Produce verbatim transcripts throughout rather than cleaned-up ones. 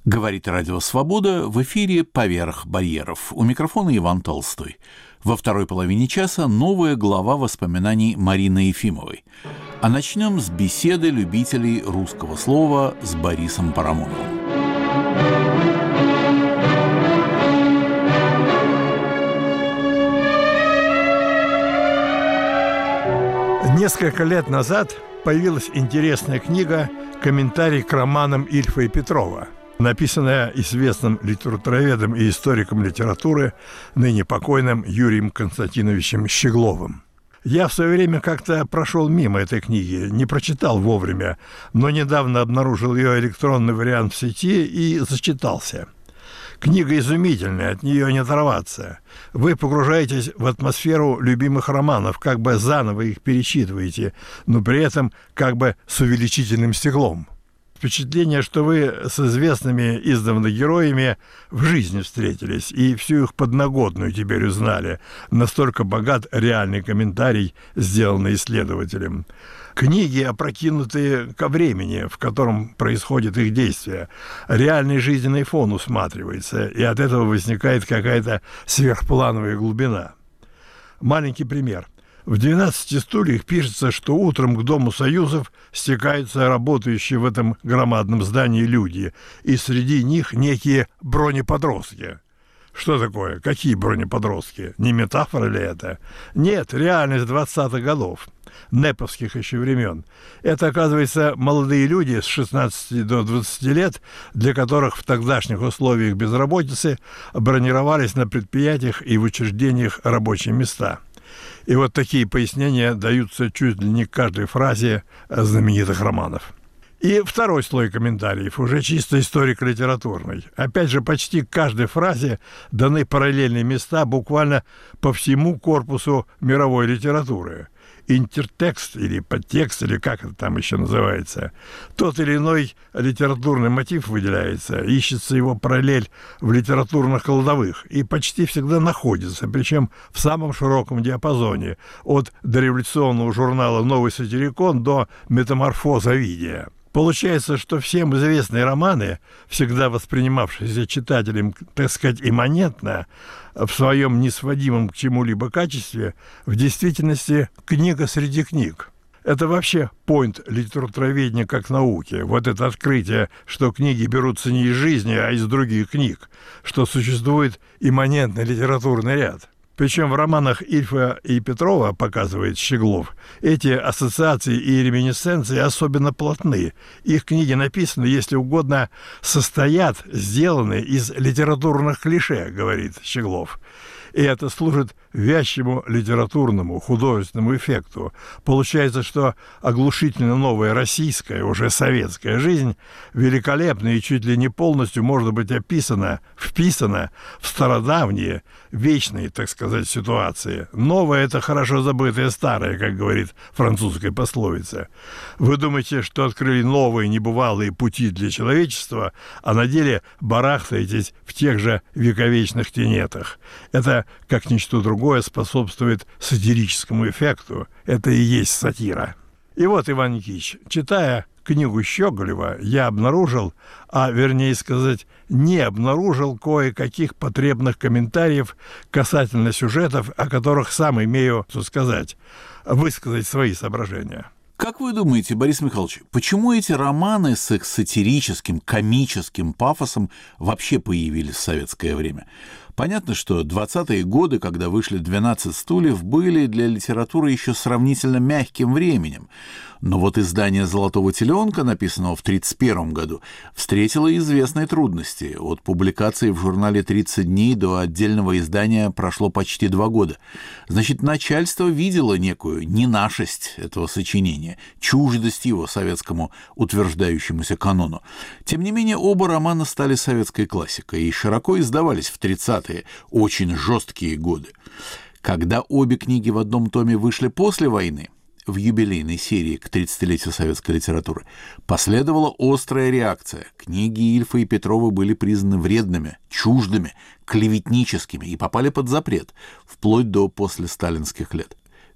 Говорит Радио Свобода, в эфире «Поверх барьеров». У микрофона Иван Толстой. Во второй половине часа новая глава воспоминаний Марины Ефимовой. А начнем с беседы любителей русского слова с Борисом Парамоновым. Несколько лет назад появилась интересная книга «Комментарий к романам Ильфа и Петрова», написанная известным литературоведом и историком литературы, ныне покойным Юрием Константиновичем Щегловым. Я в свое время как-то прошел мимо этой книги, не прочитал вовремя, но недавно обнаружил ее электронный вариант в сети и зачитался. Книга изумительная, от нее не оторваться. Вы погружаетесь в атмосферу любимых романов, как бы заново их перечитываете, но при этом как бы с увеличительным стеклом. Впечатление, что вы с известными издавна героями в жизни встретились и всю их подноготную теперь узнали. Настолько богат реальный комментарий, сделанный исследователем. Книги, опрокинутые ко времени, в котором происходит их действие. Реальный жизненный фон усматривается, и от этого возникает какая-то сверхплановая глубина. Маленький пример. В «двенадцати стульях» пишется, что утром к Дому Союзов стекаются работающие в этом громадном здании люди, и среди них некие бронеподростки. Что такое? Какие бронеподростки? Не метафора ли это? Нет, реальность двадцатых годов, неповских еще времен. Это, оказывается, молодые люди с шестнадцати до двадцати лет, для которых в тогдашних условиях безработицы бронировались на предприятиях и в учреждениях рабочие места. И вот такие пояснения даются чуть ли не к каждой фразе знаменитых романов. И второй слой комментариев, уже чисто историко-литературный. Опять же, почти к каждой фразе даны параллельные места буквально по всему корпусу мировой литературы. Интертекст или подтекст, или как это там еще называется. Тот или иной литературный мотив выделяется, ищется его параллель в литературных кладовых и почти всегда находится, причем в самом широком диапазоне, от дореволюционного журнала «Новый сатирикон» до «Метаморфоза Овидия». Получается, что всем известные романы, всегда воспринимавшиеся читателем, так сказать, имманентно, в своем несводимом к чему-либо качестве, в действительности книга среди книг. Это вообще поинт литературоведения как науки. Вот это открытие, что книги берутся не из жизни, а из других книг, что существует имманентный литературный ряд. Причем в романах Ильфа и Петрова, показывает Щеглов, эти ассоциации и реминисценции особенно плотны. Их книги написаны, если угодно, состоят, сделаны из литературных клише, говорит Щеглов. И это служит вязчему литературному, художественному эффекту. Получается, что оглушительно новая российская, уже советская жизнь великолепна и чуть ли не полностью может быть описана, вписана в стародавние, вечные, так сказать, ситуации. Новое – это хорошо забытое старое, как говорит французская пословица. Вы думаете, что открыли новые небывалые пути для человечества, а на деле барахтаетесь в тех же вековечных тенетах. Это, как ничто другое, способствует сатирическому эффекту. Это и есть сатира. И вот, Иван Никитич, читая книгу Щеголева, я обнаружил, а вернее сказать, не обнаружил кое-каких потребных комментариев касательно сюжетов, о которых сам имею, что сказать, высказать свои соображения. Как вы думаете, Борис Михайлович, почему эти романы с их сатирическим, комическим пафосом вообще появились в советское время? Понятно, что двадцатые годы, когда вышли «двенадцать стульев», были для литературы еще сравнительно мягким временем. Но вот издание «Золотого теленка», написанного в тридцать первом году, встретило известные трудности. От публикации в журнале «тридцать дней» до отдельного издания прошло почти два года. Значит, начальство видело некую ненашесть этого сочинения, чуждость его советскому утверждающемуся канону. Тем не менее, оба романа стали советской классикой и широко издавались в тридцатые, очень жесткие годы. Когда обе книги в одном томе вышли после войны, в юбилейной серии к тридцатилетию советской литературы, последовала острая реакция. Книги Ильфа и Петрова были признаны вредными, чуждыми, клеветническими и попали под запрет, вплоть до послесталинских лет.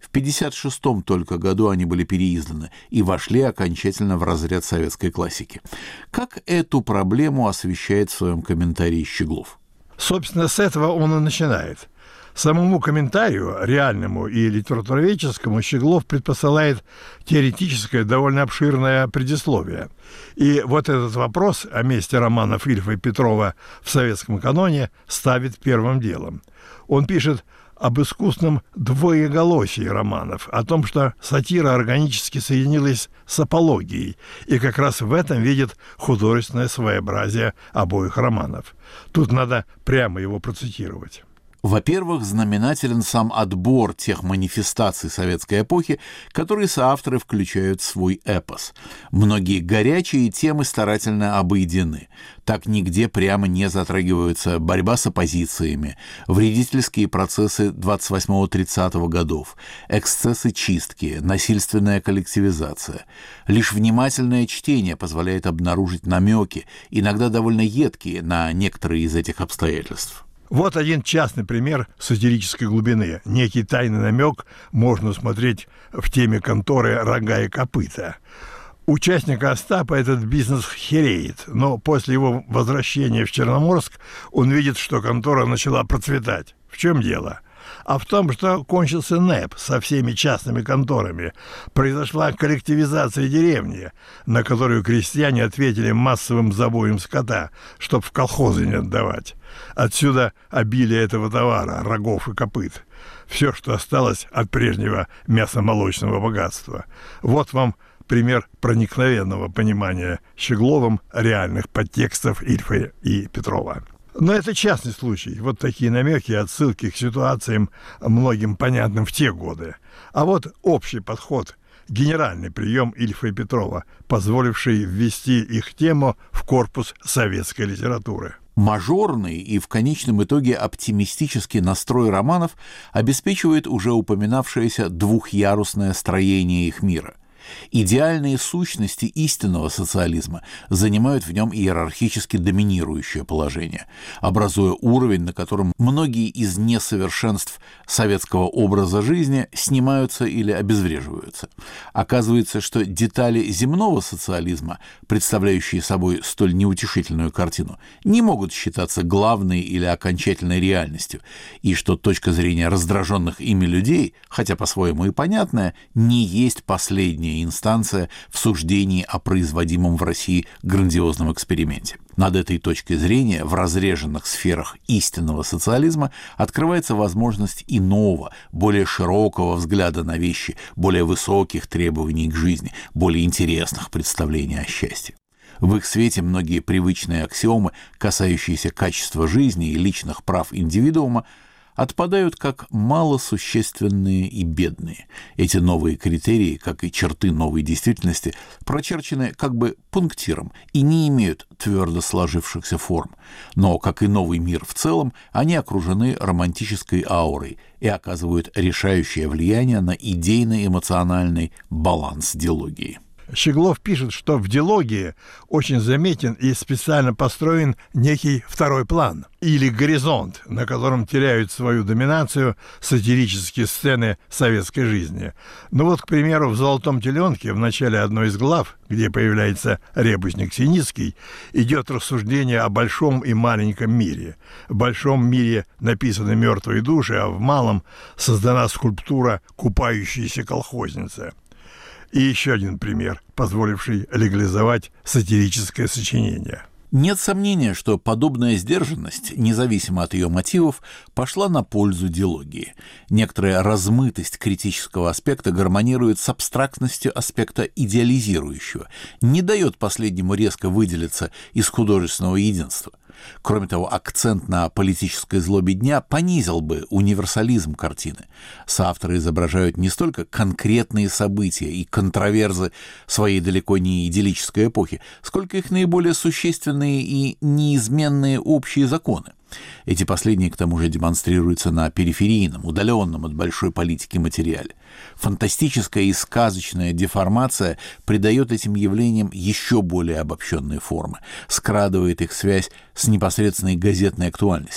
В пятьдесят шестом только году они были переизданы и вошли окончательно в разряд советской классики. Как эту проблему освещает в своем комментарии Щеглов? Собственно, с этого он и начинает. Самому комментарию, реальному и литературоведческому, Щеглов предпосылает теоретическое, довольно обширное предисловие. И вот этот вопрос о месте романов Ильфа и Петрова в советском каноне ставит первым делом. Он пишет об искусном двоеголосии романов, о том, что сатира органически соединилась с апологией, и как раз в этом видит художественное своеобразие обоих романов. Тут надо прямо его процитировать. Во-первых, знаменателен сам отбор тех манифестаций советской эпохи, которые соавторы включают в свой эпос. Многие горячие темы старательно обойдены. Так нигде прямо не затрагиваются борьба с оппозициями, вредительские процессы двадцать восьмого тридцатого годов, эксцессы чистки, насильственная коллективизация. Лишь внимательное чтение позволяет обнаружить намеки, иногда довольно едкие, на некоторые из этих обстоятельств. Вот один частный пример сатирической глубины. Некий тайный намек можно усмотреть в теме конторы «Рога и копыта». Участника Остапа этот бизнес хереет, но после его возвращения в Черноморск он видит, что контора начала процветать. В чем дело? А в том, что кончился НЭП со всеми частными конторами. Произошла коллективизация деревни, на которую крестьяне ответили массовым забоем скота, чтоб в колхозы не отдавать. Отсюда обилие этого товара, рогов и копыт. Все, что осталось от прежнего мясомолочного богатства. Вот вам пример проникновенного понимания Щегловым реальных подтекстов Ильфа и Петрова. Но это частный случай. Вот такие намеки, отсылки к ситуациям, многим понятным в те годы. А вот общий подход, генеральный прием Ильфа и Петрова, позволивший ввести их тему в корпус советской литературы. Мажорный и в конечном итоге оптимистический настрой романов обеспечивает уже упоминавшееся двухъярусное строение их мира. Идеальные сущности истинного социализма занимают в нем иерархически доминирующее положение, образуя уровень, на котором многие из несовершенств советского образа жизни снимаются или обезвреживаются. Оказывается, что детали земного социализма, представляющие собой столь неутешительную картину, не могут считаться главной или окончательной реальностью, и что точка зрения раздраженных ими людей, хотя по-своему и понятная, не есть последняя инстанция в суждении о производимом в России грандиозном эксперименте. Над этой точкой зрения в разреженных сферах истинного социализма открывается возможность иного, более широкого взгляда на вещи, более высоких требований к жизни, более интересных представлений о счастье. В их свете многие привычные аксиомы, касающиеся качества жизни и личных прав индивидуума, отпадают как малосущественные и бедные. Эти новые критерии, как и черты новой действительности, прочерчены как бы пунктиром и не имеют твердо сложившихся форм. Но, как и новый мир в целом, они окружены романтической аурой и оказывают решающее влияние на идейно-эмоциональный баланс дилогии. Щеглов пишет, что в дилогии очень заметен и специально построен некий второй план или горизонт, на котором теряют свою доминацию сатирические сцены советской жизни. Ну вот, к примеру, в «Золотом теленке» в начале одной из глав, где появляется ребусник Синицкий, идет рассуждение о большом и маленьком мире. В большом мире написаны мертвые души, а в малом создана скульптура «Купающаяся колхозница». И еще один пример, позволивший легализовать сатирическое сочинение. Нет сомнения, что подобная сдержанность, независимо от ее мотивов, пошла на пользу дилогии. Некоторая размытость критического аспекта гармонирует с абстрактностью аспекта идеализирующего, не дает последнему резко выделиться из художественного единства. Кроме того, акцент на политической злобе дня понизил бы универсализм картины. Соавторы изображают не столько конкретные события и контраверзы своей далеко не идиллической эпохи, сколько их наиболее существенные и неизменные общие законы. Эти последние, к тому же, демонстрируются на периферийном, удаленном от большой политики материале. Фантастическая и сказочная деформация придает этим явлениям еще более обобщенные формы, скрадывает их связь с непосредственной газетной актуальностью.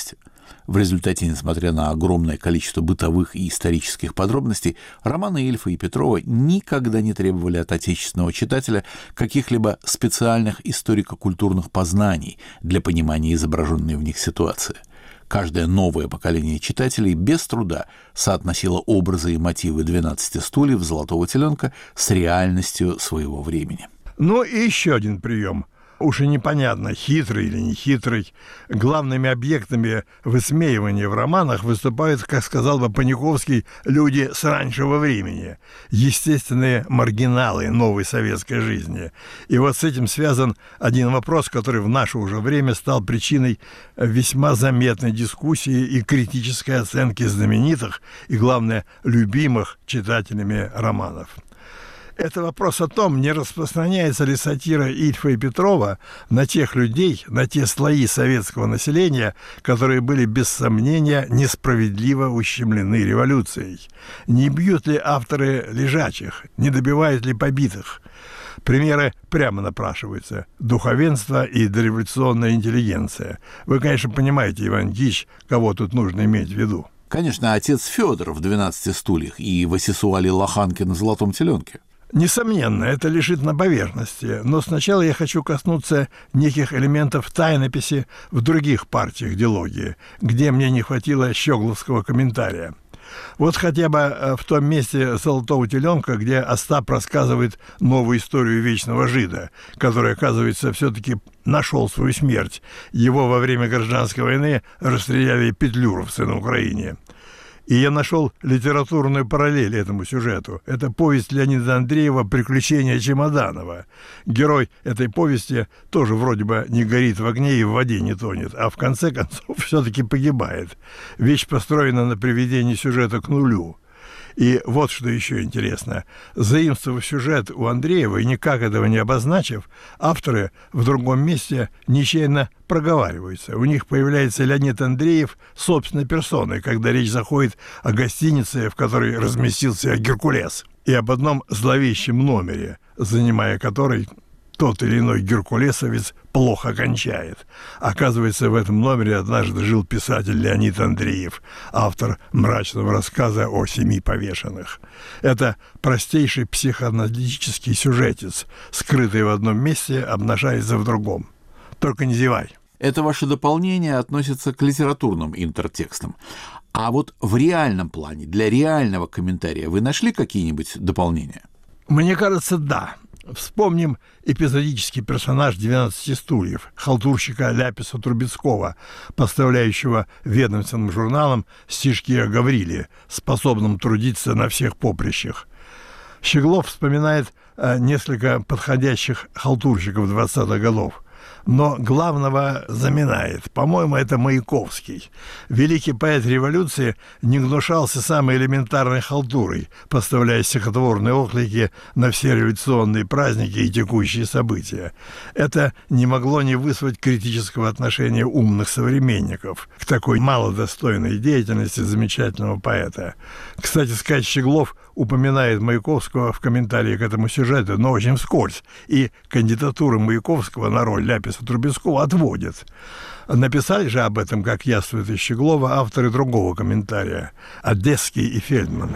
В результате, несмотря на огромное количество бытовых и исторических подробностей, романы Ильфа и Петрова никогда не требовали от отечественного читателя каких-либо специальных историко-культурных познаний для понимания изображенной в них ситуации. Каждое новое поколение читателей без труда соотносило образы и мотивы «двенадцати стульев», «Золотого теленка» с реальностью своего времени. Ну и еще один прием. Уж и непонятно, хитрый или не хитрый. Главными объектами высмеивания в романах выступают, как сказал бы Паниковский, люди с раннего времени, естественные маргиналы новой советской жизни. И вот с этим связан один вопрос, который в наше уже время стал причиной весьма заметной дискуссии и критической оценки знаменитых и, главное, любимых читателями романов. Это вопрос о том, не распространяется ли сатира Ильфа и Петрова на тех людей, на те слои советского населения, которые были, без сомнения, несправедливо ущемлены революцией. Не бьют ли авторы лежачих, не добивают ли побитых? Примеры прямо напрашиваются. Духовенство и дореволюционная интеллигенция. Вы, конечно, понимаете, Иван Ильич, кого тут нужно иметь в виду. Конечно, отец Федор в «двенадцати стульях» и Васисуали Лоханкин в «Золотом теленке». Несомненно, это лежит на поверхности, но сначала я хочу коснуться неких элементов тайнописи в других партиях дилогии, где мне не хватило щегловского комментария. Вот хотя бы в том месте «Золотого теленка», где Остап рассказывает новую историю вечного жида, который, оказывается, все-таки нашел свою смерть. Его во время гражданской войны расстреляли петлюровцы на Украине. И я нашел литературную параллель этому сюжету. Это повесть Леонида Андреева «Приключения Чемоданова». Герой этой повести тоже вроде бы не горит в огне и в воде не тонет, а в конце концов все-таки погибает. Вещь построена на приведении сюжета к нулю. И вот что еще интересно. Заимствовав сюжет у Андреева и никак этого не обозначив, авторы в другом месте нечаянно проговариваются. У них появляется Леонид Андреев собственной персоной, когда речь заходит о гостинице, в которой разместился Геркулес, и об одном зловещем номере, занимая который тот или иной геркулесовец плохо кончает. Оказывается, в этом номере однажды жил писатель Леонид Андреев, автор мрачного рассказа о семи повешенных. Это простейший психоаналитический сюжетец, скрытый в одном месте, обнажается в другом. Только не зевай. Это ваше дополнение относится к литературным интертекстам. А вот в реальном плане, для реального комментария вы нашли какие-нибудь дополнения? Мне кажется, да. Вспомним эпизодический персонаж «двенадцати стульев», халтурщика Ляписа Трубецкого, поставляющего ведомственным журналам стишки о Гавриле, способном трудиться на всех поприщах. Щеглов вспоминает несколько подходящих халтурщиков двадцатых годов. Но главного заминает. По-моему, это Маяковский. Великий поэт революции не гнушался самой элементарной халтурой, поставляя стихотворные оклики на все революционные праздники и текущие события. Это не могло не вызвать критического отношения умных современников к такой малодостойной деятельности замечательного поэта. Кстати сказать, Щеглов упоминает Маяковского в комментарии к этому сюжету, но очень вскользь, и кандидатуру Маяковского на роль Ляписа Трубецкого отводит. Написали же об этом, как яствует из Щеглова, авторы другого комментария – Одесский и Фельдман.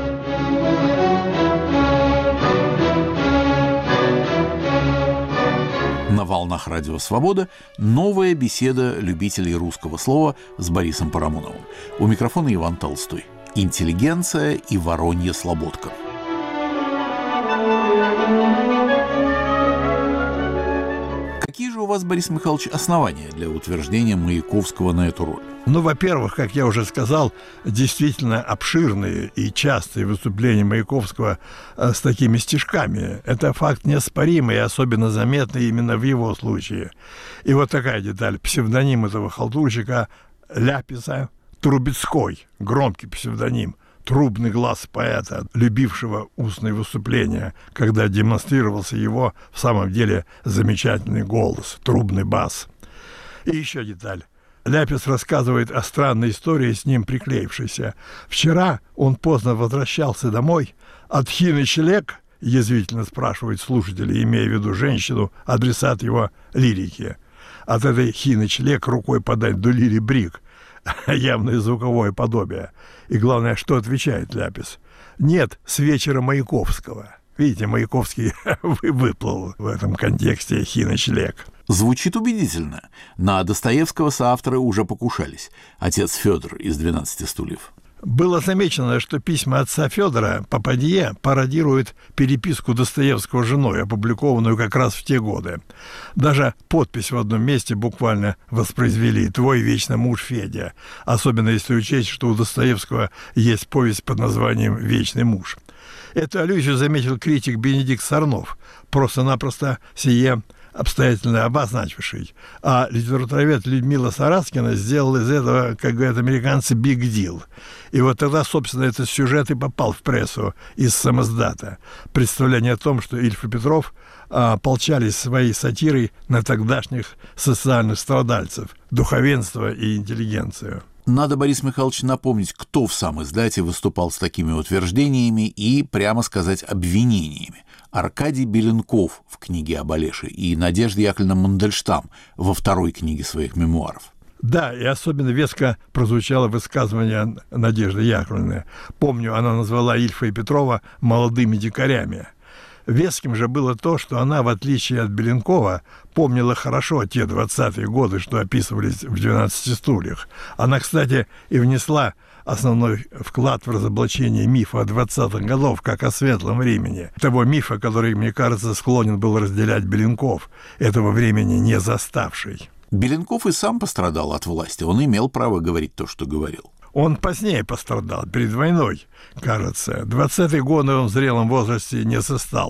На волнах Радио Свобода новая беседа любителей русского слова с Борисом Парамоновым. У микрофона Иван Толстой. Интеллигенция и воронья слободка. Какие же у вас, Борис Михайлович, основания для утверждения Маяковского на эту роль? Ну, во-первых, как я уже сказал, действительно обширные и частые выступления Маяковского с такими стишками. Это факт неоспоримый и особенно заметный именно в его случае. И вот такая деталь. Псевдоним этого халтурщика Ляписа Трубецкой, громкий псевдоним, трубный глаз поэта, любившего устные выступления, когда демонстрировался его в самом деле замечательный голос, трубный бас. И еще деталь. Ляпис рассказывает о странной истории, с ним приклеившейся. Вчера он поздно возвращался домой, а тхиный человек, язвительно спрашивают слушатели, имея в виду женщину, адресат его лирики. От этой хиный человек рукой подать до Лили Брик. явное звуковое подобие. И главное, что отвечает Ляпис? Нет, с вечера Маяковского. Видите, Маяковский выплыл в этом контексте хиночлег. Звучит убедительно. На Достоевского соавторы уже покушались. Отец Федор из «двенадцати стульев». Было замечено, что письма отца Федора Попадье пародируют переписку Достоевского с женой, опубликованную как раз в те годы. Даже подпись в одном месте буквально воспроизвели «Твой вечный муж Федя», особенно если учесть, что у Достоевского есть повесть под названием «Вечный муж». Эту аллюзию заметил критик Бенедикт Сорнов, просто-напросто сие обстоятельно обозначивший. А литературовед Людмила Сараскина сделала из этого, как говорят американцы, big deal. И вот тогда, собственно, этот сюжет и попал в прессу из самоздата. Представление о том, что Ильф и Петров а, ополчались своей сатирой на тогдашних социальных страдальцев, духовенство и интеллигенцию. Надо, Борис Михайлович, напомнить, кто в самиздате выступал с такими утверждениями и, прямо сказать, обвинениями. Аркадий Беленков в книге об Олеше и Надежда Яковлевна Мандельштам во второй книге своих мемуаров. Да, и особенно веско прозвучало высказывание Надежды Яковлевны. Помню, она назвала Ильфа и Петрова молодыми дикарями. Веским же было то, что она, в отличие от Беленкова, помнила хорошо те двадцатые годы, что описывались в «двенадцати стульях». Она, кстати, и внесла основной вклад в разоблачение мифа двадцатых годов, как о светлом времени. Того мифа, который, мне кажется, склонен был разделять Беленков, этого времени не заставший. Беленков и сам пострадал от власти. Он имел право говорить то, что говорил. Он позднее пострадал, перед войной, кажется. двадцатые годы он в зрелом возрасте не застал.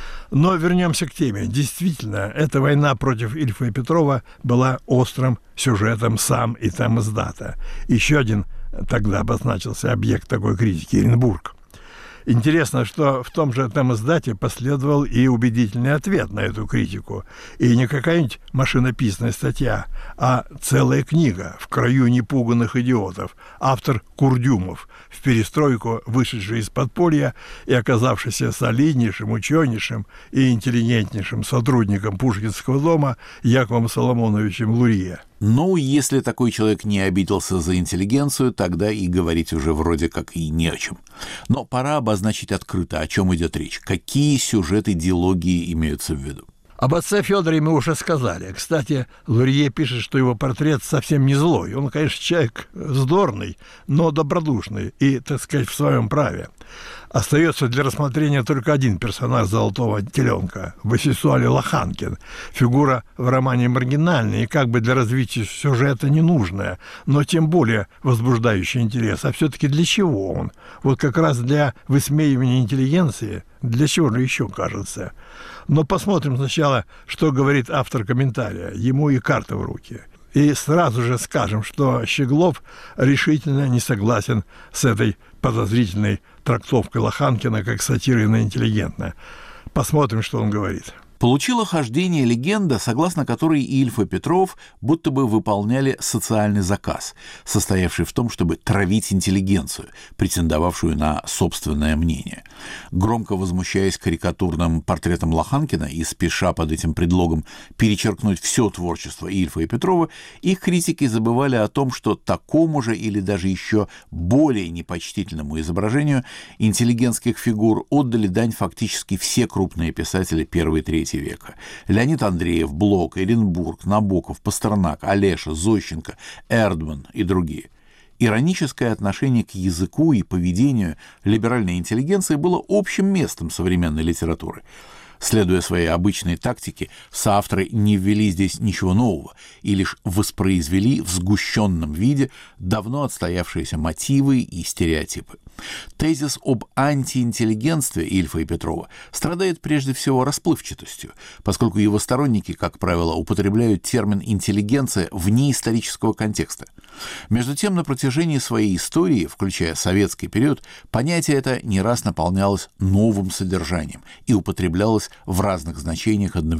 Но вернемся к теме. Действительно, эта война против Ильфа и Петрова была острым сюжетом сам и тамиздата. Еще один тогда обозначился объект такой критики – Оренбург. Интересно, что в том же тамиздате последовал и убедительный ответ на эту критику. И не какая-нибудь машинописная статья, а целая книга «В краю непуганных идиотов». Автор Курдюмов, в перестройку вышедший из подполья и оказавшийся солиднейшим, ученейшим и интеллигентнейшим сотрудником Пушкинского дома Яковом Соломоновичем Лурье. Ну, если такой человек не обиделся за интеллигенцию, тогда и говорить уже вроде как и не о чем. Но пора обозначить открыто, о чем идет речь, какие сюжеты дилогии имеются в виду. Об отце Федоре мы уже сказали. Кстати, Лурье пишет, что его портрет совсем не злой. Он, конечно, человек вздорный, но добродушный и, так сказать, в своем праве. Остается для рассмотрения только один персонаж «Золотого теленка» – Васисуали Лоханкин. Фигура в романе маргинальная и как бы для развития сюжета ненужная, но тем более возбуждающий интерес. А все-таки для чего он? Вот как раз для высмеивания интеллигенции? Для чего же еще, кажется? Но посмотрим сначала, что говорит автор комментария. Ему и карта в руки. И сразу же скажем, что Щеглов решительно не согласен с этой подозрительной трактовкой Лоханкина как сатиры на интеллигентное. Посмотрим, что он говорит. Получила хождение легенда, согласно которой Ильф и Петров будто бы выполняли социальный заказ, состоявший в том, чтобы травить интеллигенцию, претендовавшую на собственное мнение. Громко возмущаясь карикатурным портретом Лоханкина и спеша под этим предлогом перечеркнуть все творчество Ильфа и Петрова, их критики забывали о том, что такому же или даже еще более непочтительному изображению интеллигентских фигур отдали дань фактически все крупные писатели первой и третьей века. Леонид Андреев, Блок, Оренбург, Набоков, Пастернак, Олеша, Зощенко, Эрдман и другие. Ироническое отношение к языку и поведению либеральной интеллигенции было общим местом современной литературы. Следуя своей обычной тактике, соавторы не ввели здесь ничего нового и лишь воспроизвели в сгущенном виде давно отстоявшиеся мотивы и стереотипы. Тезис об антиинтеллигентстве Ильфа и Петрова страдает прежде всего расплывчатостью, поскольку его сторонники, как правило, употребляют термин «интеллигенция» вне исторического контекста. Между тем, на протяжении своей истории, включая советский период, понятие это не раз наполнялось новым содержанием и употреблялось в разных значениях одновременно.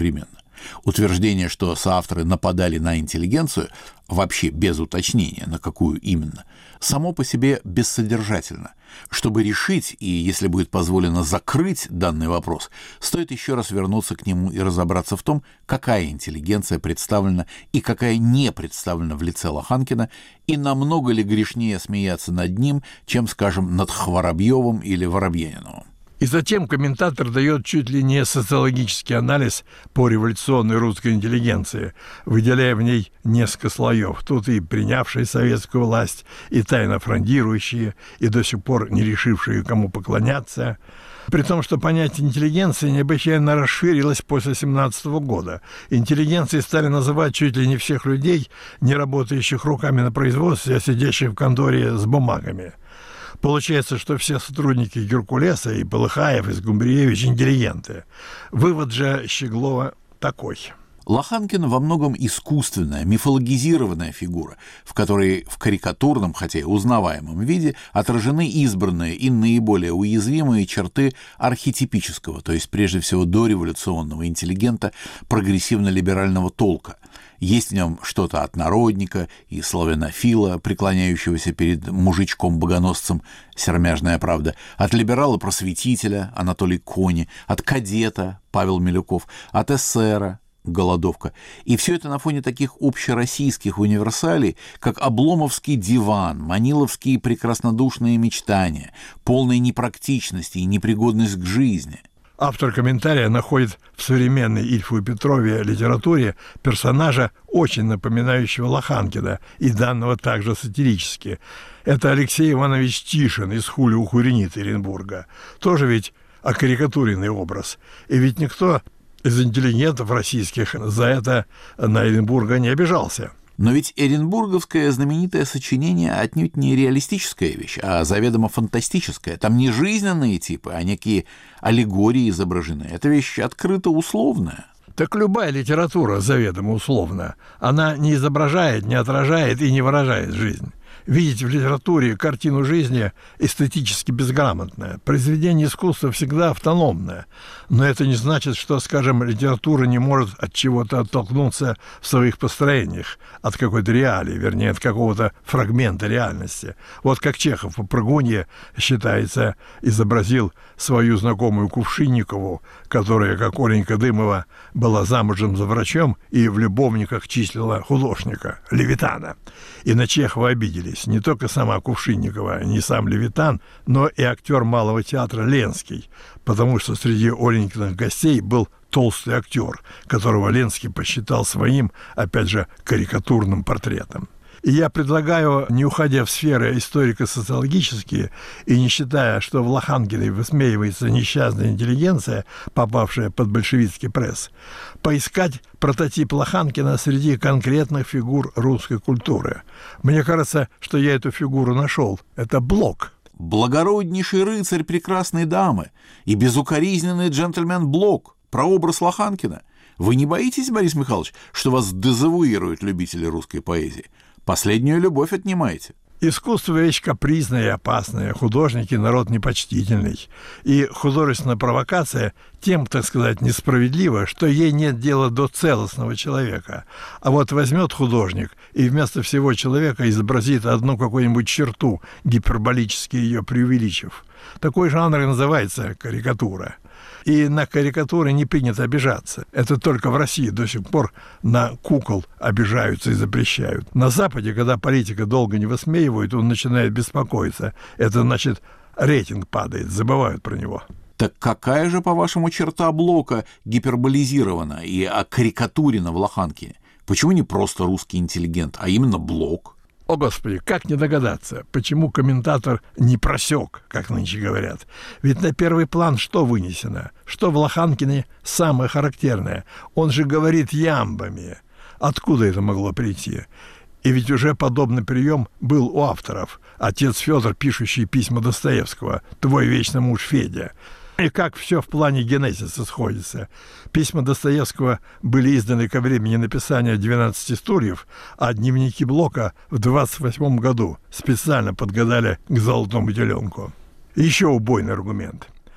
Утверждение, что соавторы нападали на интеллигенцию, вообще без уточнения, на какую именно, само по себе бессодержательно. Чтобы решить и, если будет позволено, закрыть данный вопрос, стоит еще раз вернуться к нему и разобраться в том, какая интеллигенция представлена и какая не представлена в лице Лоханкина, и намного ли грешнее смеяться над ним, чем, скажем, над Хворобьевым или Воробьяниновым. И затем комментатор дает чуть ли не социологический анализ по революционной русской интеллигенции, выделяя в ней несколько слоев. Тут и принявшие советскую власть, и тайно фрондирующие, и до сих пор не решившие, кому поклоняться. При том, что понятие интеллигенции необычайно расширилось после семнадцатого года. Интеллигенцией стали называть чуть ли не всех людей, не работающих руками на производстве, а сидящих в конторе с бумагами. Получается, что все сотрудники Геркулеса, и Полыхаев, и Скумбриевич – интеллигенты. Вывод же Щеглова такой. Лоханкин во многом искусственная, мифологизированная фигура, в которой в карикатурном, хотя и узнаваемом виде отражены избранные и наиболее уязвимые черты архетипического, то есть прежде всего дореволюционного интеллигента прогрессивно-либерального толка. Есть в нем что-то от народника и славянофила, преклоняющегося перед мужичком-богоносцем, сермяжная правда, от либерала-просветителя Анатолий Кони, от кадета Павел Милюков, от эсера Голодовка. И все это на фоне таких общероссийских универсалей, как Обломовский диван, маниловские прекраснодушные мечтания, полная непрактичность и непригодность к жизни. Автор комментария находит в современной Ильфу и Петрове литературе персонажа, очень напоминающего Лоханкина, и данного также сатирически. Это Алексей Иванович Тишин из «Хули у Хуренит» Оренбурга. Тоже ведь окарикатуренный образ. И ведь никто из интеллигентов российских за это на Оренбурга не обижался. Но ведь оренбурговское знаменитое сочинение отнюдь не реалистическая вещь, а заведомо фантастическая. Там не жизненные типы, а некие аллегории изображены. Это вещь открыто условная. Так любая литература заведомо условна. Она не изображает, не отражает и не выражает жизнь. Видеть в литературе картину жизни эстетически безграмотное. Произведение искусства всегда автономное. Но это не значит, что, скажем, литература не может от чего-то оттолкнуться в своих построениях, от какой-то реалии, вернее, от какого-то фрагмента реальности. Вот как Чехов по «Прыгунье», считается, изобразил свою знакомую Кувшинникову, которая, как Оленька Дымова, была замужем за врачом и в любовниках числила художника Левитана. И на Чехова обиделись не только сама Кувшинникова, не сам Левитан, но и актер Малого театра Ленский, потому что среди Оленькиных гостей был толстый актер, которого Ленский посчитал своим, опять же, карикатурным портретом. И я предлагаю, не уходя в сферы историко-социологические и не считая, что в Лоханкиной высмеивается несчастная интеллигенция, попавшая под большевистский пресс, поискать прототип Лоханкина среди конкретных фигур русской культуры. Мне кажется, что я эту фигуру нашел. Это Блок. Благороднейший рыцарь прекрасной дамы и безукоризненный джентльмен Блок. Прообраз Лоханкина. Вы не боитесь, Борис Михайлович, что вас дезавуируют любители русской поэзии? Последнюю любовь отнимаете. Искусство – вещь капризная и опасная, художники – народ непочтительный. И художественная провокация тем, так сказать, несправедлива, что ей нет дела до целостного человека. А вот возьмет художник и вместо всего человека изобразит одну какую-нибудь черту, гиперболически ее преувеличив. Такой жанр и называется карикатура. И на карикатуры не принято обижаться. Это только в России до сих пор на кукол обижаются и запрещают. На Западе, когда политика долго не высмеивают, он начинает беспокоиться. Это значит, рейтинг падает, забывают про него. Так какая же, по-вашему, черта Блока гиперболизирована и окарикатурена в Лоханкине? Почему не просто русский интеллигент, а именно Блок? О, Господи, как не догадаться, почему комментатор не просек, как нынче говорят. Ведь на первый план что вынесено? Что в Лоханкине самое характерное? Он же говорит ямбами. Откуда это могло прийти? И ведь уже подобный прием был у авторов. Отец Федор, пишущий письма Достоевского, твой вечный муж Федя. И как все в плане генезиса сходится. Письма Достоевского были изданы ко времени написания «двенадцати стульев», а дневники Блока в двадцать восьмом году специально подгадали к «Золотому теленку». Еще убойный аргумент.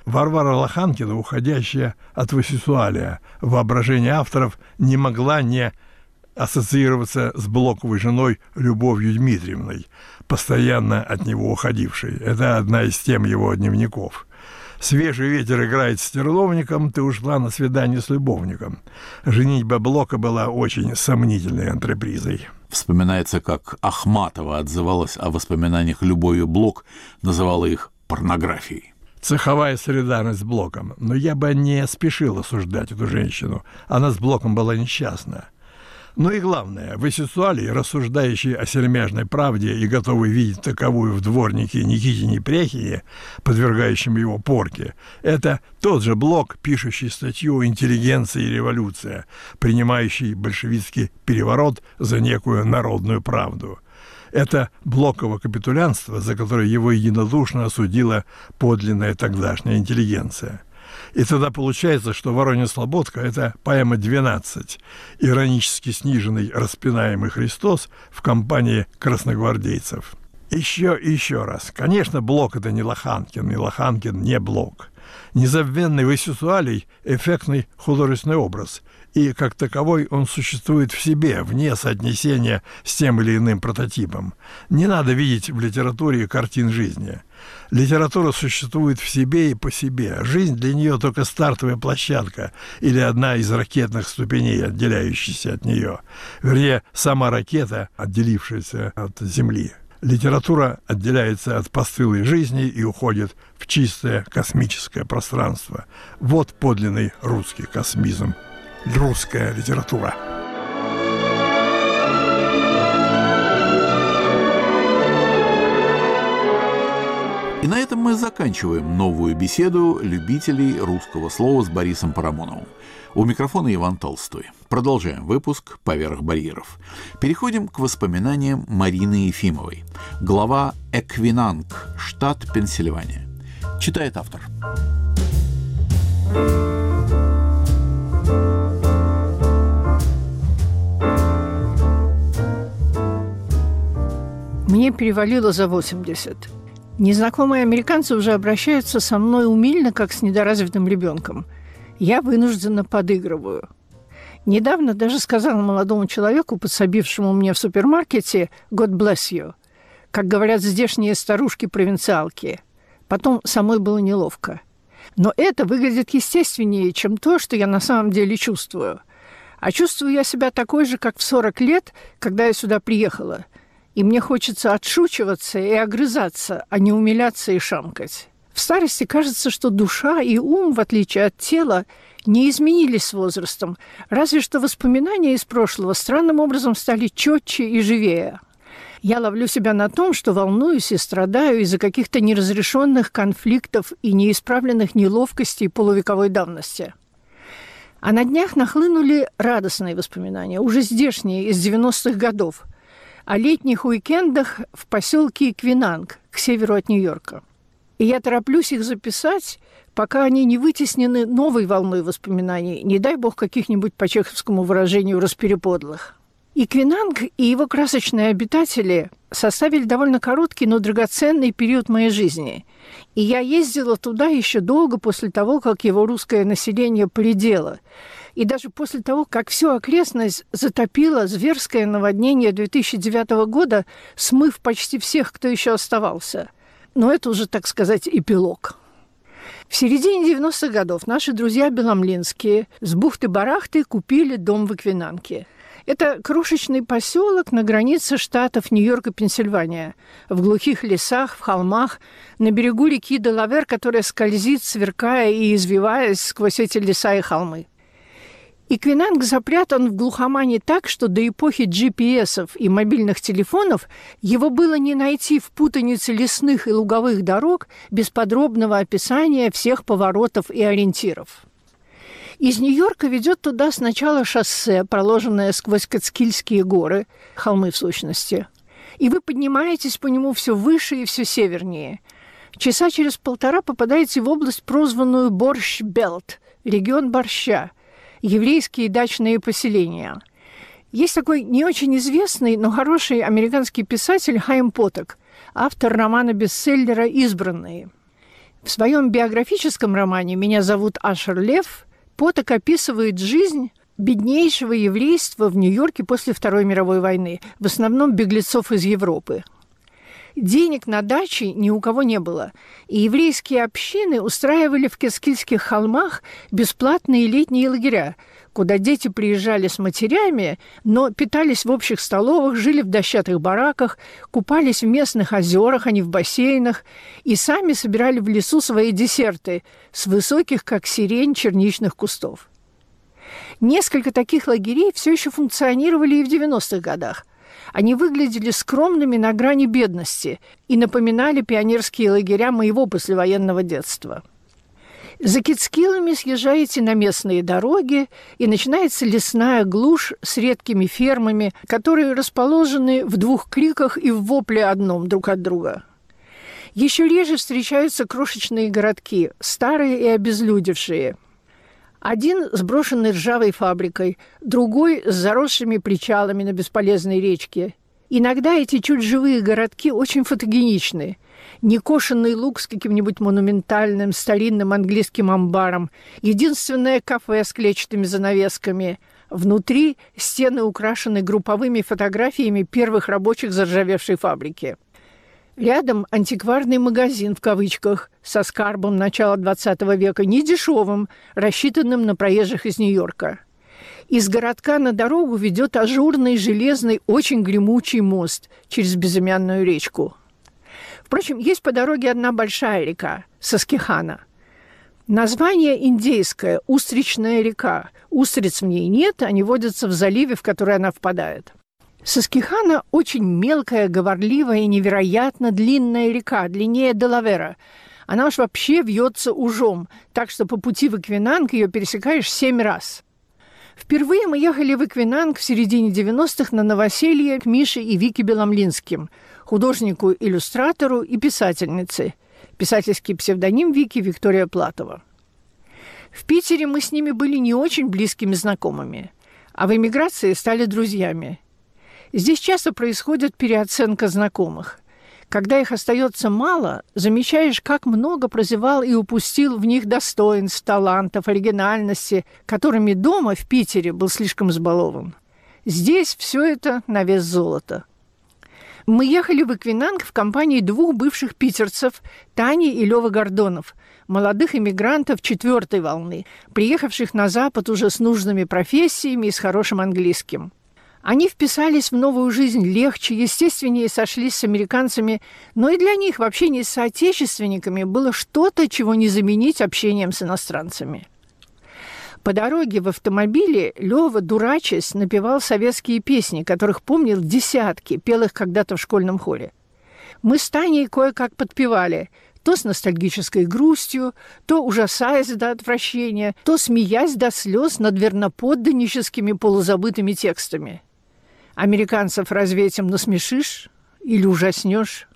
Варвара Лоханкина, уходящая от высесуалия в воображении авторов, не могла не ассоциироваться с Блоковой женой Любовью Дмитриевной, постоянно от него уходившей. Это одна из тем его дневников. «Свежий ветер играет с терловником, ты ушла на свидание с любовником». Женитьба Блока была очень сомнительной антрепризой. Вспоминается, как Ахматова отзывалась о воспоминаниях Любови Блок, называла их порнографией. Цеховая солидарность с Блоком. Но я бы не спешил осуждать эту женщину. Она с Блоком была несчастна. Ну и главное, высесуалий, рассуждающий о сермяжной правде и готовый видеть таковую в дворнике Никите Непряхине, подвергающем его порке, это тот же Блок, пишущий статью «Интеллигенция и революция», принимающий большевистский переворот за некую народную правду. Это Блоково капитулянство, за которое его единодушно осудила подлинная тогдашняя интеллигенция. И тогда получается, что «Воронин-Слободка» — это поэма «двенадцать», иронически сниженный распинаемый Христос в компании красногвардейцев. Еще и еще раз. Конечно, Блок — это не Лоханкин, и Лоханкин не Блок. Незабвенный высесуалий — эффектный художественный образ, и как таковой он существует в себе, вне соотнесения с тем или иным прототипом. Не надо видеть в литературе картин жизни. Литература существует в себе и по себе. Жизнь для нее только стартовая площадка или одна из ракетных ступеней, отделяющихся от нее. Вернее, сама ракета, отделившаяся от Земли. Литература отделяется от постылой жизни и уходит в чистое космическое пространство. Вот подлинный русский космизм. Русская литература. И на этом мы заканчиваем новую беседу любителей русского слова с Борисом Парамоновым. У микрофона Иван Толстой. Продолжаем выпуск «Поверх барьеров». Переходим к воспоминаниям Марины Ефимовой. Глава «Эквинанг», штат Пенсильвания. Читает автор. Мне перевалило за восемьдесят. Незнакомые американцы уже обращаются со мной умильно, как с недоразвитым ребенком. Я вынужденно подыгрываю. Недавно даже сказала молодому человеку, подсобившему мне в супермаркете, «God bless you», как говорят здешние старушки-провинциалки. Потом самой было неловко. Но это выглядит естественнее, чем то, что я на самом деле чувствую. А чувствую я себя такой же, как в сорок лет, когда я сюда приехала. И мне хочется отшучиваться и огрызаться, а не умиляться и шамкать. В старости кажется, что душа и ум, в отличие от тела, не изменились с возрастом, разве что воспоминания из прошлого странным образом стали четче и живее. Я ловлю себя на том, что волнуюсь и страдаю из-за каких-то неразрешенных конфликтов и неисправленных неловкостей полувековой давности. А на днях нахлынули радостные воспоминания, уже здешние, из девяностых годов, о летних уикендах в поселке Эквинанг, к северу от Нью-Йорка. И я тороплюсь их записать, пока они не вытеснены новой волной воспоминаний, не дай бог каких-нибудь, по чеховскому выражению, распереподлых. Эквинанг и его красочные обитатели составили довольно короткий, но драгоценный период моей жизни. И я ездила туда еще долго после того, как его русское население поредело. И даже после того, как всю окрестность затопило зверское наводнение две тысячи девятого года, смыв почти всех, кто еще оставался. Но это уже, так сказать, эпилог. В середине девяностых годов наши друзья беломлинские с бухты-барахты купили дом в Эквинанге. Это крошечный поселок на границе штатов Нью-Йорк и Пенсильвания, в глухих лесах, в холмах, на берегу реки Делавер, которая скользит, сверкая и извиваясь сквозь эти леса и холмы. Эквинанг запрятан в глухомане так, что до эпохи джи пи эсов и мобильных телефонов его было не найти в путанице лесных и луговых дорог без подробного описания всех поворотов и ориентиров. Из Нью-Йорка ведет туда сначала шоссе, проложенное сквозь Кацкильские горы, холмы в сущности, и вы поднимаетесь по нему все выше и все севернее. Часа через полтора попадаете в область, прозванную Борщ-Белт, регион борща, еврейские дачные поселения. Есть такой не очень известный, но хороший американский писатель Хайм Поток, автор романа-бестселлера «Избранные». В своем биографическом романе «Меня зовут Ашер Лев» Поток описывает жизнь беднейшего еврейства в Нью-Йорке после Второй мировой войны, в основном беглецов из Европы. Денег на дачи ни у кого не было, и еврейские общины устраивали в Кескильских холмах бесплатные летние лагеря, куда дети приезжали с матерями, но питались в общих столовых, жили в дощатых бараках, купались в местных озерах, а не в бассейнах, и сами собирали в лесу свои десерты с высоких, как сирень, черничных кустов. Несколько таких лагерей все еще функционировали и в девяностых годах. Они выглядели скромными на грани бедности и напоминали пионерские лагеря моего послевоенного детства. За Кицкилами съезжаете на местные дороги, и начинается лесная глушь с редкими фермами, которые расположены в двух криках и в вопле одном друг от друга. Еще реже встречаются крошечные городки, старые и обезлюдевшие. Один с брошенной ржавой фабрикой, другой с заросшими причалами на бесполезной речке. Иногда эти чуть живые городки очень фотогеничны. Некошенный луг с каким-нибудь монументальным старинным английским амбаром, единственное кафе с клетчатыми занавесками. Внутри стены украшены групповыми фотографиями первых рабочих заржавевшей фабрики. Рядом антикварный магазин, в кавычках, со скарбом начала двадцатого века, недешевым, рассчитанным на проезжих из Нью-Йорка. Из городка на дорогу ведет ажурный, железный, очень гремучий мост через безымянную речку. Впрочем, есть по дороге одна большая река – Саскихана. Название индейское – Устричная река. Устриц в ней нет, они водятся в заливе, в который она впадает. Саскихана – очень мелкая, говорливая и невероятно длинная река, длиннее Делавера. Она уж вообще вьется ужом, так что по пути в Эквинанг ее пересекаешь семь раз. Впервые мы ехали в Эквинанг в середине девяностых на новоселье к Мише и Вике Беломлинским, художнику-иллюстратору и писательнице. Писательский псевдоним Вики – Виктория Платова. В Питере мы с ними были не очень близкими знакомыми, а в эмиграции стали друзьями. Здесь часто происходит переоценка знакомых. Когда их остается мало, замечаешь, как много прозевал и упустил в них достоинств, талантов, оригинальности, которыми дома в Питере был слишком избалован. Здесь все это на вес золота. Мы ехали в Эквинанг в компании двух бывших питерцев, Тани и Лёвы Гордонов, молодых иммигрантов четвертой волны, приехавших на Запад уже с нужными профессиями и с хорошим английским. Они вписались в новую жизнь легче, естественнее сошлись с американцами, но и для них в общении с соотечественниками было что-то, чего не заменить общением с иностранцами. По дороге в автомобиле Лёва, дурачась, напевал советские песни, которых помнил десятки, пел их когда-то в школьном хоре. Мы с Таней кое-как подпевали, то с ностальгической грустью, то ужасаясь до отвращения, то смеясь до слез над верноподданническими полузабытыми текстами. Американцев разве этим насмешишь или ужаснешь?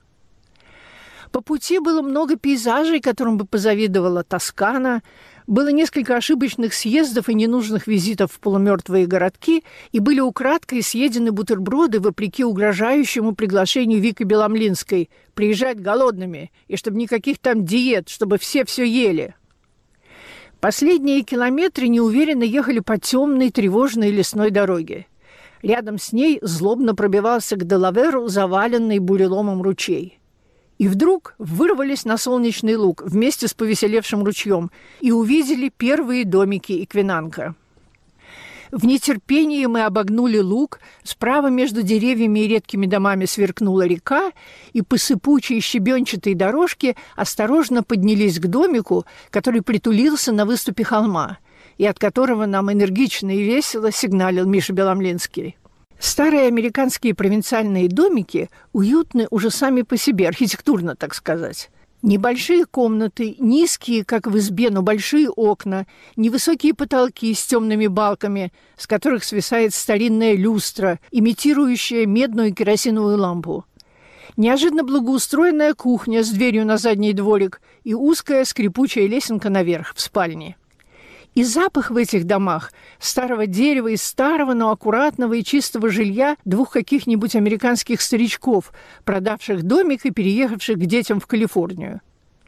По пути было много пейзажей, которым бы позавидовала Тоскана, было несколько ошибочных съездов и ненужных визитов в полумертвые городки, и были украдкой съедены бутерброды вопреки угрожающему приглашению Вики Беломлинской приезжать голодными, и чтобы никаких там диет, чтобы все все ели. Последние километры неуверенно ехали по темной, тревожной лесной дороге. Рядом с ней злобно пробивался к Делаверу заваленный буреломом ручей. И вдруг вырвались на солнечный луг вместе с повеселевшим ручьем и увидели первые домики Эквинанга. В нетерпении мы обогнули луг, справа между деревьями и редкими домами сверкнула река, и по сыпучей щебенчатой дорожке осторожно поднялись к домику, который притулился на выступе холма, и от которого нам энергично и весело сигналил Миша Беломлинский. Старые американские провинциальные домики уютны уже сами по себе, архитектурно, так сказать. Небольшие комнаты, низкие, как в избе, но большие окна, невысокие потолки с темными балками, с которых свисает старинная люстра, имитирующая медную керосиновую лампу. Неожиданно благоустроенная кухня с дверью на задний дворик и узкая скрипучая лесенка наверх, в спальне. И запах в этих домах старого дерева и старого, но аккуратного и чистого жилья двух каких-нибудь американских старичков, продавших домик и переехавших к детям в Калифорнию.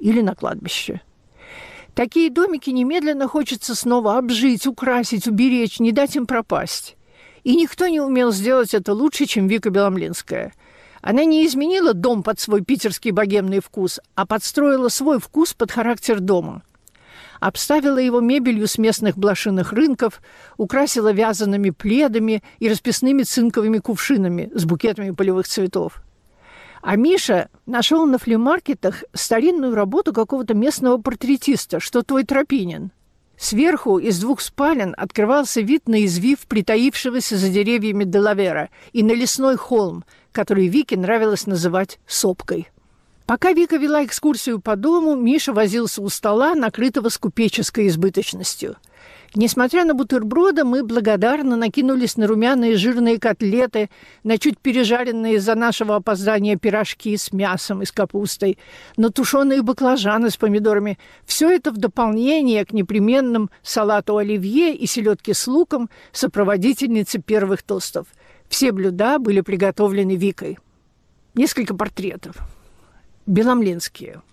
или на кладбище. Такие домики немедленно хочется снова обжить, украсить, уберечь, не дать им пропасть. И никто не умел сделать это лучше, чем Вика Беломлинская. Она не изменила дом под свой питерский богемный вкус, а подстроила свой вкус под характер дома. Обставила его мебелью с местных блошиных рынков, украсила вязаными пледами и расписными цинковыми кувшинами с букетами полевых цветов. А Миша нашел на флимаркетах старинную работу какого-то местного портретиста, что твой Тропинин. Сверху из двух спален открывался вид на извив притаившегося за деревьями Делавера и на лесной холм, который Вике нравилось называть сопкой. Пока Вика вела экскурсию по дому, Миша возился у стола, накрытого с купеческой избыточностью. Несмотря на бутерброды, мы благодарно накинулись на румяные жирные котлеты, на чуть пережаренные из-за нашего опоздания пирожки с мясом и с капустой, на тушеные баклажаны с помидорами. Все это в дополнение к непременным салату оливье и селедке с луком, сопроводительнице первых тостов. Все блюда были приготовлены Викой. Несколько портретов. Беломлинские.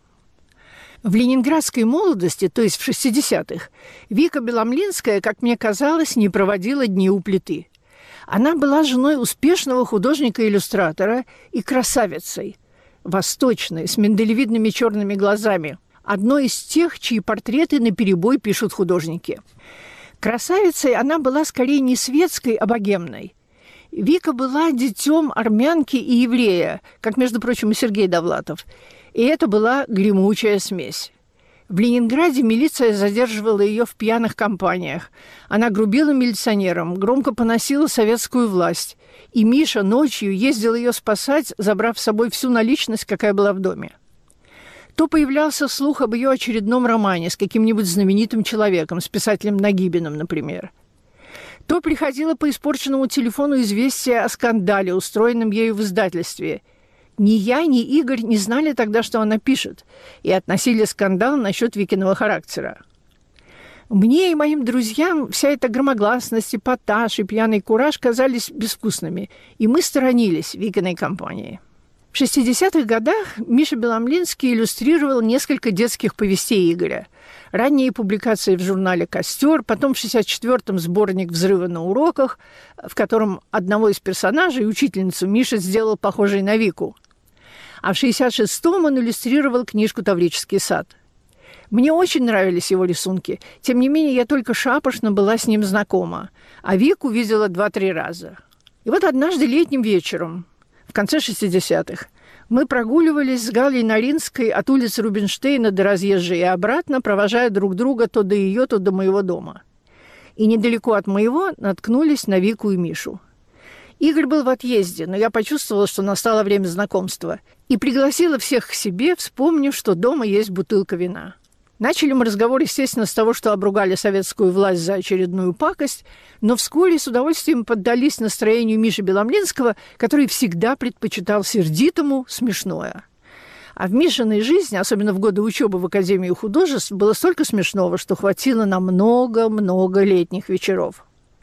В ленинградской молодости, то есть в шестидесятых, Вика Беломлинская, как мне казалось, не проводила дни у плиты. Она была женой успешного художника-иллюстратора и красавицей, восточной, с миндалевидными черными глазами, одной из тех, чьи портреты наперебой пишут художники. Красавицей она была скорее не светской, а богемной. Вика была детем армянки и еврея, как, между прочим, и Сергей Довлатов. И это была гремучая смесь. В Ленинграде милиция задерживала ее в пьяных компаниях. Она грубила милиционерам, громко поносила советскую власть. И Миша ночью ездил ее спасать, забрав с собой всю наличность, какая была в доме. То появлялся слух об ее очередном романе с каким-нибудь знаменитым человеком, с писателем Нагибиным, например. То приходило по испорченному телефону известие о скандале, устроенном ею в издательстве. Ни я, ни Игорь не знали тогда, что она пишет, и относили скандал насчет Викиного характера. Мне и моим друзьям вся эта громогласность, эпатаж и пьяный кураж казались безвкусными, и мы сторонились Викиной компании. В шестидесятых годах Миша Беломлинский иллюстрировал несколько детских повестей Игоря. Ранние публикации в журнале «Костер», потом в шестьдесят четвёртом сборник «Взрывы на уроках», в котором одного из персонажей, учительницу, Миша сделал похожей на Вику. А в шестьдесят шестом он иллюстрировал книжку «Таврический сад». Мне очень нравились его рисунки. Тем не менее, я только шапошно была с ним знакома, а Вику видела два-три раза. И вот однажды летним вечером, в конце шестидесятых, мы прогуливались с Галей Наринской от улицы Рубинштейна до Разъезжей и обратно, провожая друг друга то до ее, то до моего дома. И недалеко от моего наткнулись на Вику и Мишу. Игорь был в отъезде, но я почувствовала, что настало время знакомства, и пригласила всех к себе, вспомнив, что дома есть бутылка вина. Начали мы разговор, естественно, с того, что обругали советскую власть за очередную пакость, но вскоре с удовольствием поддались настроению Миши Беломлинского, который всегда предпочитал сердитому смешное. А в Мишиной жизни, особенно в годы учебы в Академии художеств, было столько смешного, что хватило на много-много летних вечеров.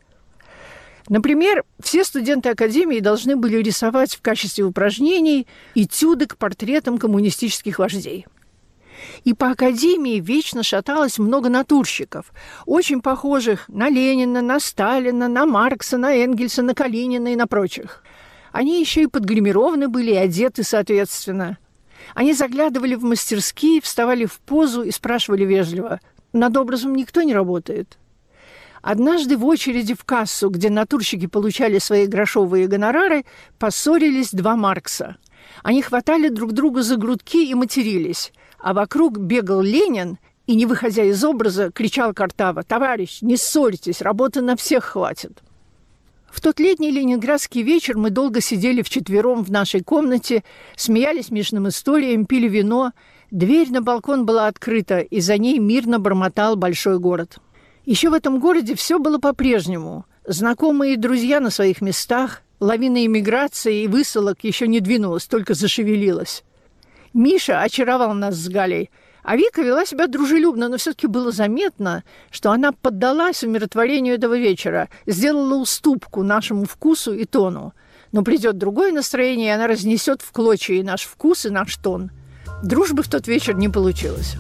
Например, все студенты Академии должны были рисовать в качестве упражнений этюды к портретам коммунистических вождей. И по Академии вечно шаталось много натурщиков, очень похожих на Ленина, на Сталина, на Маркса, на Энгельса, на Калинина и на прочих. Они еще и подгримированы были и одеты соответственно. Они заглядывали в мастерские, вставали в позу и спрашивали вежливо: «Над образом никто не работает?» Однажды в очереди в кассу, где натурщики получали свои грошовые гонорары, поссорились два Маркса. Они хватали друг друга за грудки и матерились, а вокруг бегал Ленин и, не выходя из образа, кричал картаво: «Товарищ, не ссорьтесь, работы на всех хватит». В тот летний ленинградский вечер мы долго сидели вчетвером в нашей комнате, смеялись Мишиным историям, пили вино. Дверь на балкон была открыта, и за ней мирно бормотал большой город. Еще в этом городе все было по-прежнему. Знакомые и друзья на своих местах, лавина эмиграции и высылок еще не двинулась, только зашевелилась. Миша очаровал нас с Галей, а Вика вела себя дружелюбно, но все-таки было заметно, что она поддалась умиротворению этого вечера, сделала уступку нашему вкусу и тону. Но придет другое настроение, и она разнесет в клочья и наш вкус, и наш тон. Дружбы в тот вечер не получилось.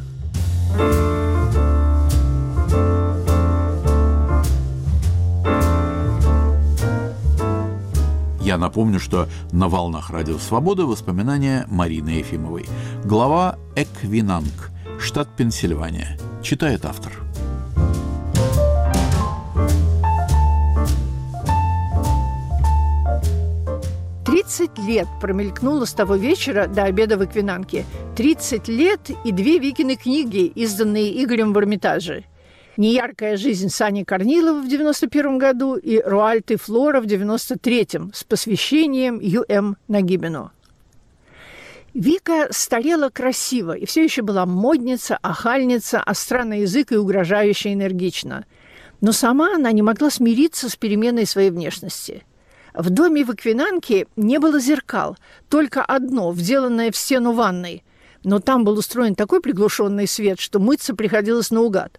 Я напомню, что на волнах Радио Свобода воспоминания Марины Ефимовой. Глава Эквинанг, штат Пенсильвания. Читает автор. Тридцать лет промелькнуло с того вечера до обеда в Эквинанге. Тридцать лет и две Викины книги, изданные Игорем в Эрмитаже. «Неяркая жизнь» Сани Корнилова в девяносто первом году и «Руальд и Флора» в девяносто третьем с посвящением Ю М Нагибину. Вика старела красиво и все еще была модница, охальница, остра на язык и угрожающе энергична. Но сама она не могла смириться с переменой своей внешности. В доме в Эквинанге не было зеркал, только одно, вделанное в стену ванной. Но там был устроен такой приглушенный свет, что мыться приходилось наугад.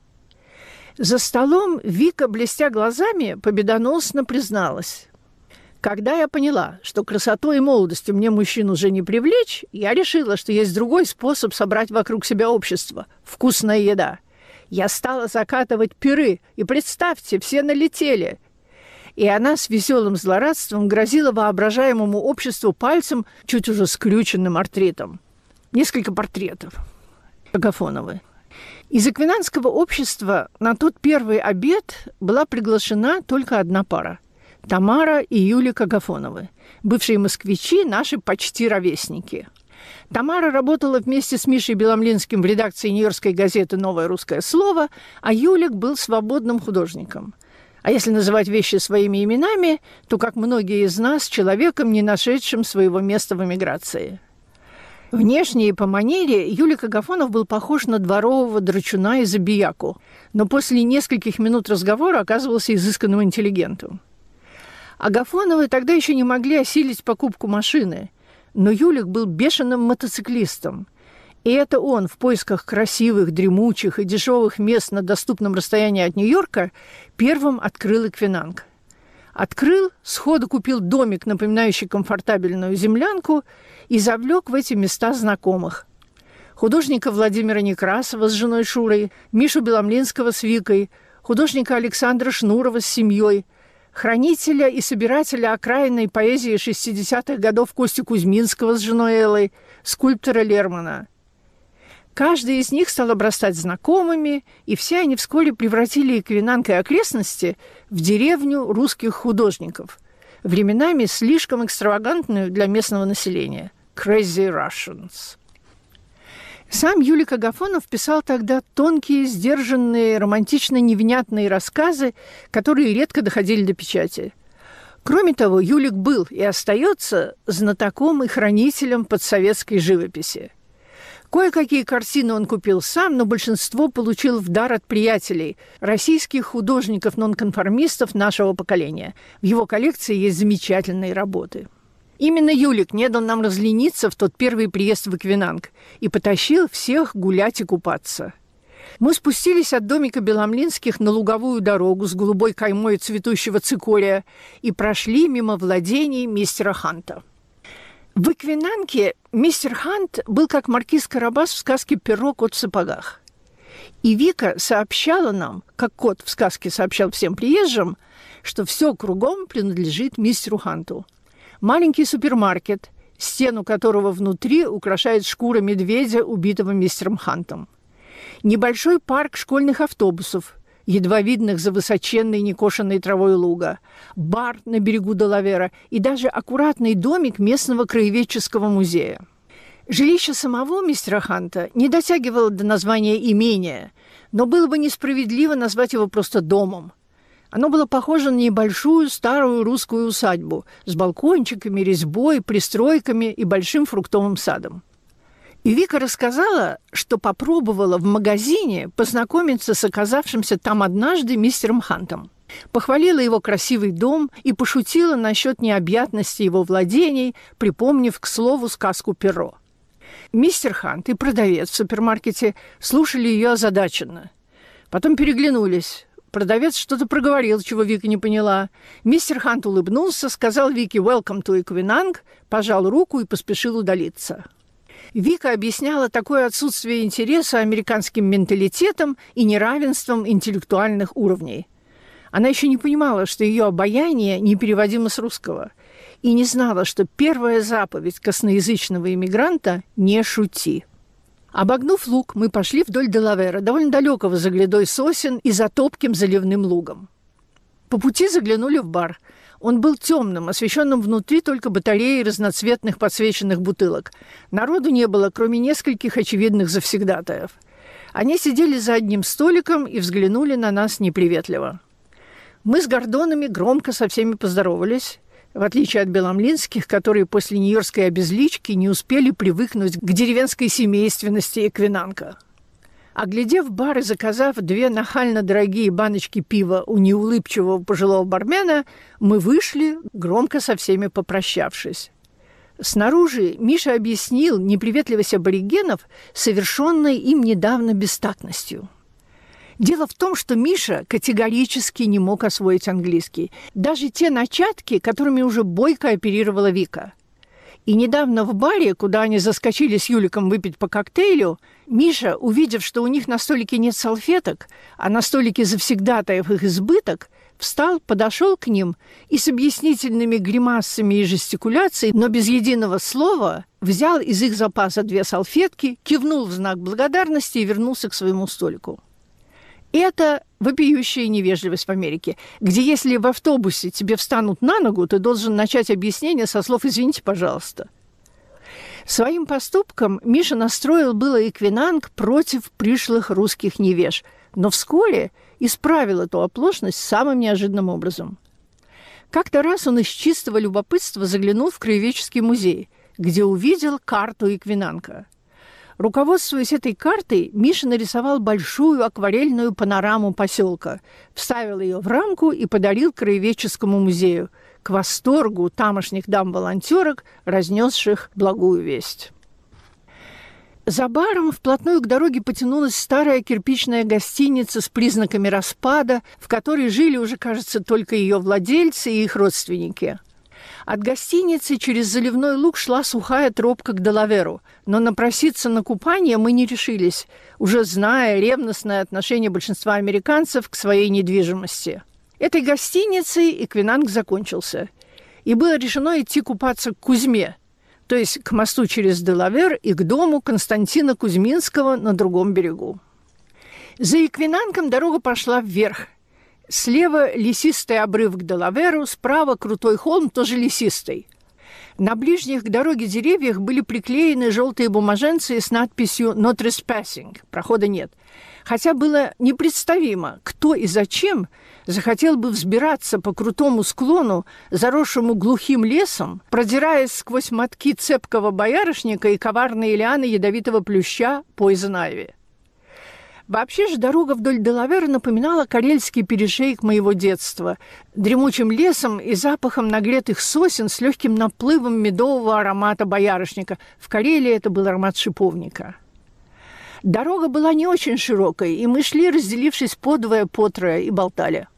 За столом Вика, блестя глазами, победоносно призналась: «Когда я поняла, что красотой и молодостью мне мужчин уже не привлечь, я решила, что есть другой способ собрать вокруг себя общество – вкусная еда. Я стала закатывать пиры, и, представьте, все налетели». И она с веселым злорадством грозила воображаемому обществу пальцем, чуть уже скрюченным артритом. Несколько портретов. Агафоновы. Из эквинанского общества на тот первый обед была приглашена только одна пара – Тамара и Юлик Агафоновы, бывшие москвичи, наши почти ровесники. Тамара работала вместе с Мишей Беломлинским в редакции нью-йоркской газеты «Новое русское слово», а Юлик был свободным художником. А если называть вещи своими именами, то, как многие из нас, человеком, не нашедшим своего места в эмиграции. Внешне и по манере Юлик Агафонов был похож на дворового драчуна и забияку, но после нескольких минут разговора оказывался изысканным интеллигентом. Агафоновы тогда еще не могли осилить покупку машины, но Юлик был бешеным мотоциклистом. И это он в поисках красивых, дремучих и дешевых мест на доступном расстоянии от Нью-Йорка первым открыл Эквинанг. Открыл, сходу купил домик, напоминающий комфортабельную землянку, и завлек в эти места знакомых. Художника Владимира Некрасова с женой Шурой, Мишу Беломлинского с Викой, художника Александра Шнурова с семьей, хранителя и собирателя окраинной поэзии шестидесятых годов Костю Кузьминского с женой Эллой, скульптора Лермана. Каждый из них стал обрастать знакомыми, и все они вскоре превратили Эквинанг и окрестности в деревню русских художников, временами слишком экстравагантную для местного населения – «Crazy Russians». Сам Юлик Агафонов писал тогда тонкие, сдержанные, романтично-невнятные рассказы, которые редко доходили до печати. Кроме того, Юлик был и остается знатоком и хранителем подсоветской живописи. Кое-какие картины он купил сам, но большинство получил в дар от приятелей, российских художников-нонконформистов нашего поколения. В его коллекции есть замечательные работы. Именно Юлик не дал нам разлениться в тот первый приезд в Эквинанг и потащил всех гулять и купаться. Мы спустились от домика Беломлинских на луговую дорогу с голубой каймой цветущего цикория и прошли мимо владений мистера Ханта. В Эквинанге мистер Хант был как маркиз Карабас в сказке «Перо, кот в сапогах». И Вика сообщала нам, как кот в сказке сообщал всем приезжим, что все кругом принадлежит мистеру Ханту. Маленький супермаркет, стену которого внутри украшает шкура медведя, убитого мистером Хантом. Небольшой парк школьных автобусов, едва видных за высоченной некошенной травой луга, бар на берегу Делавера и даже аккуратный домик местного краеведческого музея. Жилище самого мистера Ханта не дотягивало до названия имения, но было бы несправедливо назвать его просто домом. Оно было похоже на небольшую старую русскую усадьбу с балкончиками, резьбой, пристройками и большим фруктовым садом. И Вика рассказала, что попробовала в магазине познакомиться с оказавшимся там однажды мистером Хантом. Похвалила его красивый дом и пошутила насчет необъятности его владений, припомнив, к слову, сказку «Перо». Мистер Хант и продавец в супермаркете слушали ее озадаченно. Потом переглянулись. Продавец что-то проговорил, чего Вика не поняла. Мистер Хант улыбнулся, сказал Вике «Welcome to Эквинанг», пожал руку и поспешил удалиться. Вика объясняла такое отсутствие интереса американским менталитетом и неравенством интеллектуальных уровней. Она еще не понимала, что ее обаяние непереводимо с русского, и не знала, что первая заповедь косноязычного иммигранта – «не шути». Обогнув луг, мы пошли вдоль Делавера, довольно далекого за грядой сосен и за топким заливным лугом. По пути заглянули в бар. Он был темным, освещенным внутри только батареей разноцветных подсвеченных бутылок. Народу не было, кроме нескольких очевидных завсегдатаев. Они сидели за одним столиком и взглянули на нас неприветливо. Мы с Гордонами громко со всеми поздоровались, в отличие от беломлинских, которые после нью-йоркской обезлички не успели привыкнуть к деревенской семейственности Эквинанка. Оглядев бар и заказав две нахально дорогие баночки пива у неулыбчивого пожилого бармена, мы вышли, громко со всеми попрощавшись. Снаружи Миша объяснил неприветливость аборигенов, совершенной им недавно бестактностью. Дело в том, что Миша категорически не мог освоить английский. Даже те начатки, которыми уже бойко оперировала Вика. И недавно в баре, куда они заскочили с Юликом выпить по коктейлю, Миша, увидев, что у них на столике нет салфеток, а на столике завсегдатаев их избыток, встал, подошел к ним и с объяснительными гримасами и жестикуляцией, но без единого слова, взял из их запаса две салфетки, кивнул в знак благодарности и вернулся к своему столику. Это вопиющая невежливость в Америке, где если в автобусе тебе встанут на ногу, ты должен начать объяснение со слов «извините, пожалуйста». Своим поступком Миша настроил было Эквинанг против пришлых русских невеж, но вскоре исправил эту оплошность самым неожиданным образом. Как-то раз он из чистого любопытства заглянул в краеведческий музей, где увидел карту Эквинанга. Руководствуясь этой картой, Миша нарисовал большую акварельную панораму поселка, вставил ее в рамку и подарил краеведческому музею, к восторгу тамошних дам-волонтерок, разнесших благую весть. За баром вплотную к дороге потянулась старая кирпичная гостиница с признаками распада, в которой жили уже, кажется, только ее владельцы и их родственники. От гостиницы через заливной луг шла сухая тропка к Делаверу, но напроситься на купание мы не решились, уже зная ревностное отношение большинства американцев к своей недвижимости. Этой гостиницей Эквинанг закончился, и было решено идти купаться к Кузьме, то есть к мосту через Делавер и к дому Константина Кузьминского на другом берегу. За Эквинангом дорога пошла вверх. Слева лесистый обрыв к Делаверу, справа крутой холм, тоже лесистый. На ближних к дороге деревьях были приклеены желтые бумаженцы с надписью «No trespassing» – прохода нет. Хотя было непредставимо, кто и зачем захотел бы взбираться по крутому склону, заросшему глухим лесом, продираясь сквозь мотки цепкого боярышника и коварные лианы ядовитого плюща Poison Ivy. Вообще же дорога вдоль Делавера напоминала карельский перешейк моего детства, дремучим лесом и запахом нагретых сосен с легким наплывом медового аромата боярышника. В Карелии это был аромат шиповника. Дорога была не очень широкой, и мы шли, разделившись подвое, потрое, и болтали.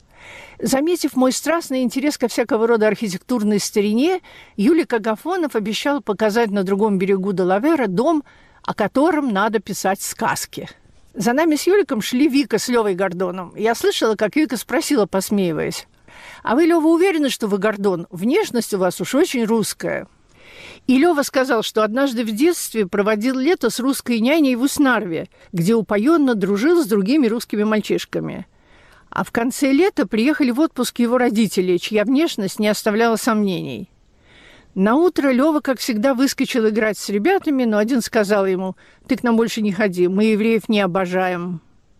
Заметив мой страстный интерес ко всякого рода архитектурной старине, Юлик Агафонов обещал показать на другом берегу Делавера дом, о котором надо писать сказки. За нами с Юликом шли Вика с Левой Гордоном. Я слышала, как Вика спросила, посмеиваясь: «А вы, Лева, уверены, что вы Гордон? Внешность у вас уж очень русская». И Лева сказал, что однажды в детстве проводил лето с русской няней в Уснарве, где упоенно дружил с другими русскими мальчишками. А в конце лета приехали в отпуск его родители, чья внешность не оставляла сомнений. Наутро Лёва, как всегда, выскочил играть с ребятами, но один сказал ему: «Ты к нам больше не ходи, мы евреев не обожаем».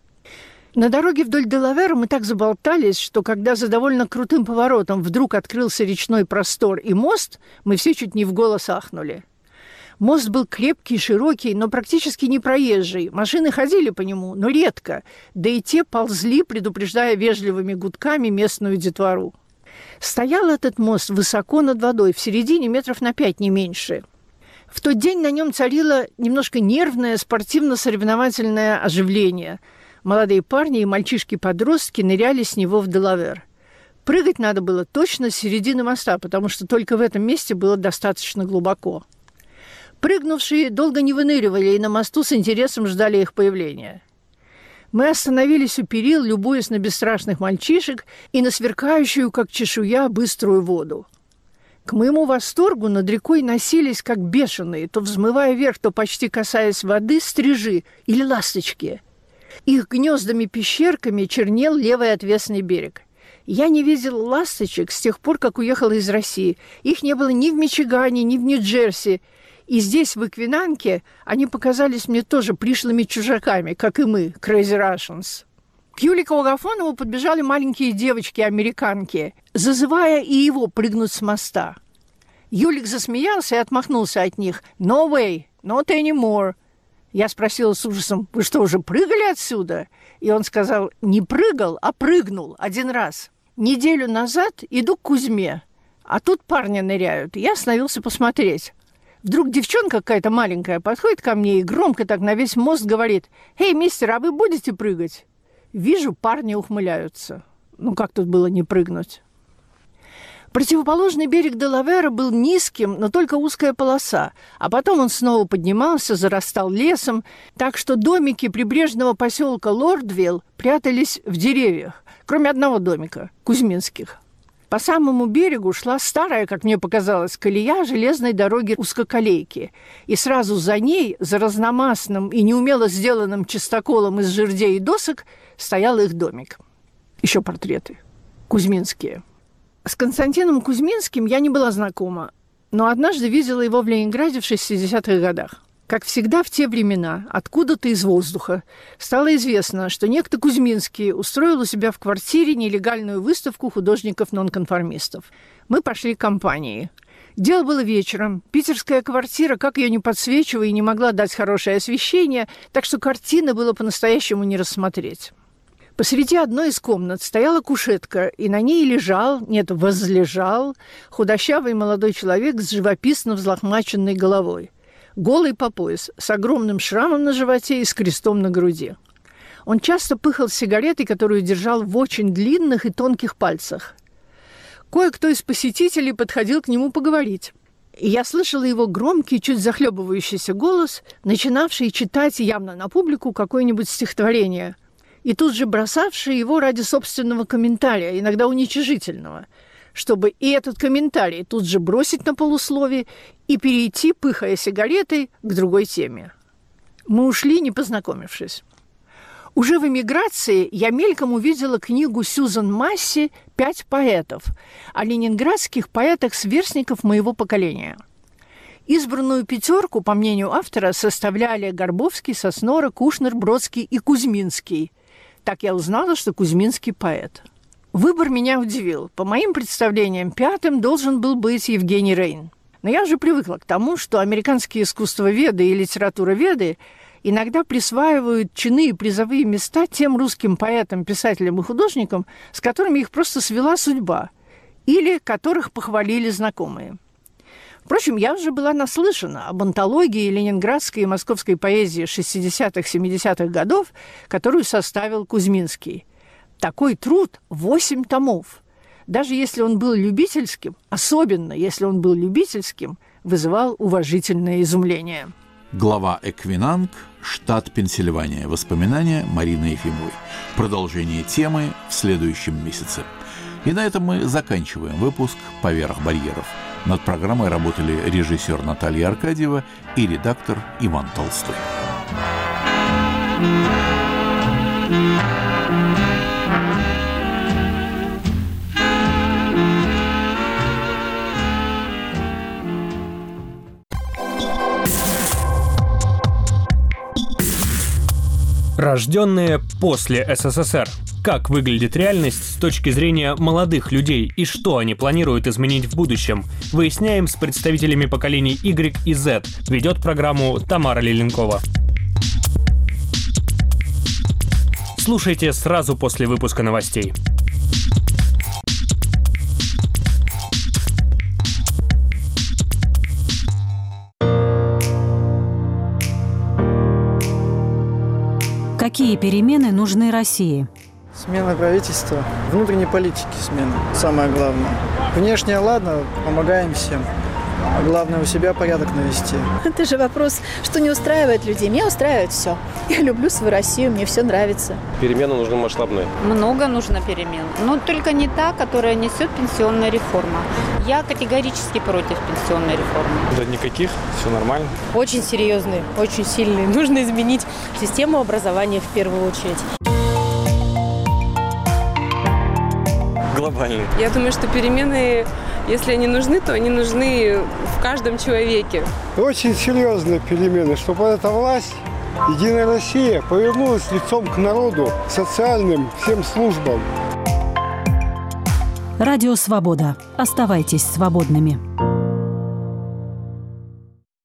На дороге вдоль Делавера мы так заболтались, что когда за довольно крутым поворотом вдруг открылся речной простор и мост, мы все чуть не в голос ахнули. Мост был крепкий, широкий, но практически не проезжий. Машины ходили по нему, но редко, да и те ползли, предупреждая вежливыми гудками местную детвору. Стоял этот мост высоко над водой, в середине метров на пять, не меньше. В тот день на нем царило немножко нервное спортивно-соревновательное оживление. Молодые парни и мальчишки-подростки ныряли с него в Делавер. Прыгать надо было точно с середины моста, потому что только в этом месте было достаточно глубоко. Прыгнувшие долго не выныривали и на мосту с интересом ждали их появления. Мы остановились у перил, любуясь на бесстрашных мальчишек и на сверкающую, как чешуя, быструю воду. К моему восторгу над рекой носились, как бешеные, то взмывая вверх, то почти касаясь воды, стрижи или ласточки. Их гнездами-пещерками чернел левый отвесный берег. Я не видел ласточек с тех пор, как уехала из России. Их не было ни в Мичигане, ни в Нью-Джерси. И здесь, в Эквинанке, они показались мне тоже пришлыми чужаками, как и мы, Crazy Russians. К Юлику Агафонову подбежали маленькие девочки-американки, зазывая и его прыгнуть с моста. Юлик засмеялся и отмахнулся от них. «No way, not anymore». Я спросила с ужасом: «Вы что, уже прыгали отсюда?» И он сказал: «Не прыгал, а прыгнул один раз. Неделю назад иду к Кузьме, а тут парни ныряют. Я остановился посмотреть. Вдруг девчонка какая-то маленькая подходит ко мне и громко так на весь мост говорит: «Эй, мистер, а вы будете прыгать?» Вижу, парни ухмыляются. Ну, как тут было не прыгнуть? Противоположный берег Делавера был низким, но только узкая полоса, а потом он снова поднимался, зарастал лесом, так что домики прибрежного поселка Лордвилл прятались в деревьях, кроме одного домика – Кузьминских. По самому берегу шла старая, как мне показалось, колея железной дороги узкоколейки, и сразу за ней, за разномастным и неумело сделанным чистоколом из жердей и досок, стоял их домик. Еще портреты. Кузьминские. С Константином Кузьминским я не была знакома, но однажды видела его в Ленинграде в шестидесятых годах. Как всегда в те времена, откуда-то из воздуха, стало известно, что некто Кузьминский устроил у себя в квартире нелегальную выставку художников-нонконформистов. Мы пошли к компании. Дело было вечером. Питерская квартира, как ее не подсвечивая, и не могла дать хорошее освещение, так что картины было по-настоящему не рассмотреть. Посреди одной из комнат стояла кушетка, и на ней лежал, нет, возлежал, худощавый молодой человек с живописно взлохмаченной головой. Голый по пояс, с огромным шрамом на животе и с крестом на груди. Он часто пыхал сигаретой, которую держал в очень длинных и тонких пальцах. Кое-кто из посетителей подходил к нему поговорить. И я слышала его громкий, чуть захлебывающийся голос, начинавший читать явно на публику какое-нибудь стихотворение, и тут же бросавший его ради собственного комментария, иногда уничижительного, чтобы и этот комментарий тут же бросить на полусловие и перейти, пыхая сигаретой, к другой теме. Мы ушли, не познакомившись. Уже в эмиграции я мельком увидела книгу Сьюзан Масси «Пять поэтов» о ленинградских поэтах-сверстников моего поколения. Избранную пятерку, по мнению автора, составляли Горбовский, Соснора, Кушнер, Бродский и Кузьминский. Так я узнала, что Кузьминский поэт. Выбор меня удивил. По моим представлениям, пятым должен был быть Евгений Рейн. Но я уже привыкла к тому, что американские искусствоведы и литературоведы иногда присваивают чины и призовые места тем русским поэтам, писателям и художникам, с которыми их просто свела судьба, или которых похвалили знакомые. Впрочем, я уже была наслышана об антологии ленинградской и московской поэзии шестидесятых-семидесятых годов, которую составил Кузьминский. Такой труд – восемь томов. Даже если он был любительским, особенно если он был любительским, вызывал уважительное изумление. Глава Эквинанк, штат Пенсильвания. Воспоминания Марины Ефимовой. Продолжение темы в следующем месяце. И на этом мы заканчиваем выпуск «Поверх барьеров». Над программой работали режиссер Наталья Аркадьева и редактор Иван Толстой. Рожденные после СССР. Как выглядит реальность с точки зрения молодых людей и что они планируют изменить в будущем, выясняем с представителями поколений Y и Z. Ведет программу Тамара Леленкова. Слушайте сразу после выпуска новостей. Какие перемены нужны России? Смена правительства, внутренней политики смена, самое главное. Внешне, ладно, помогаем всем. А главное у себя порядок навести. Это же вопрос, что не устраивает людей. Меня устраивает все. Я люблю свою Россию, мне все нравится. Перемены нужны масштабные. Много нужно перемен, но только не та, которая несет пенсионная реформа. Я категорически против пенсионной реформы. Да никаких, все нормально. Очень серьезные, очень сильные. Нужно изменить систему образования в первую очередь. Глобальные. Я думаю, что перемены, если они нужны, то они нужны в каждом человеке. Очень серьезные перемены, чтобы эта власть, Единая Россия, повернулась лицом к народу, социальным всем службам. Радио «Свобода». Оставайтесь свободными.